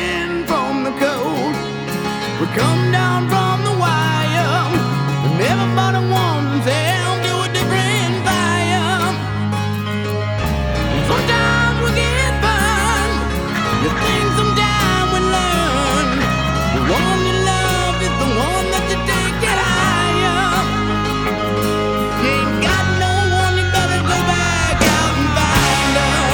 in from the cold. We come down from the wire, and everybody wants them to a different fire. Sometimes we get burned. You think sometime we learn. The one you love is the one that you take it higher. You ain't got no one, you better go back out and find her.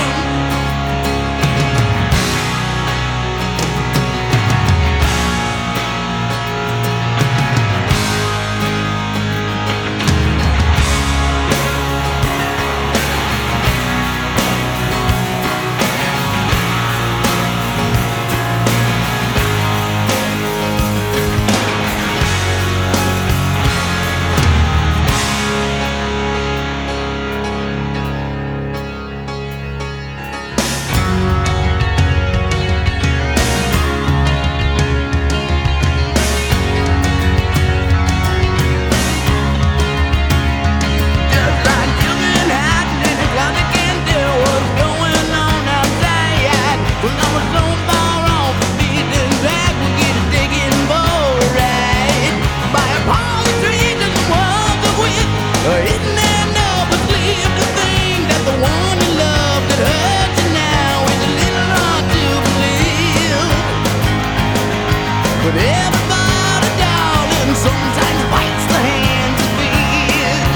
But everybody, darling, sometimes bites the hand that feeds.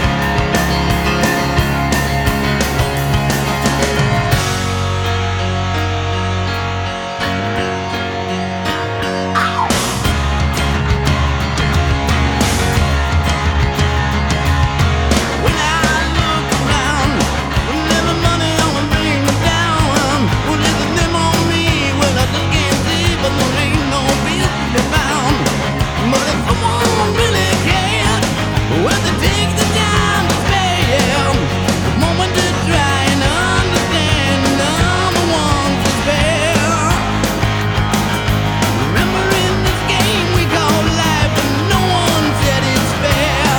When I look around, when every money only brings me down, when there's them on me, well I just can't see, but there ain't no peace to be found. But if someone really cared, well they take the time to spare the moment to try and understand, and I'm the one to spare. Remember in this game we call life, and no one said it's fair.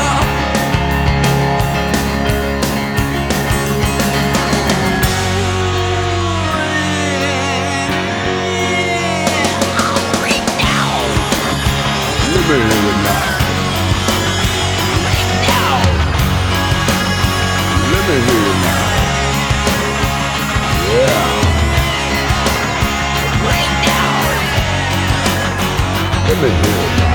Let me hear it now. Let me hear it now. Yeah. Let me hear it now.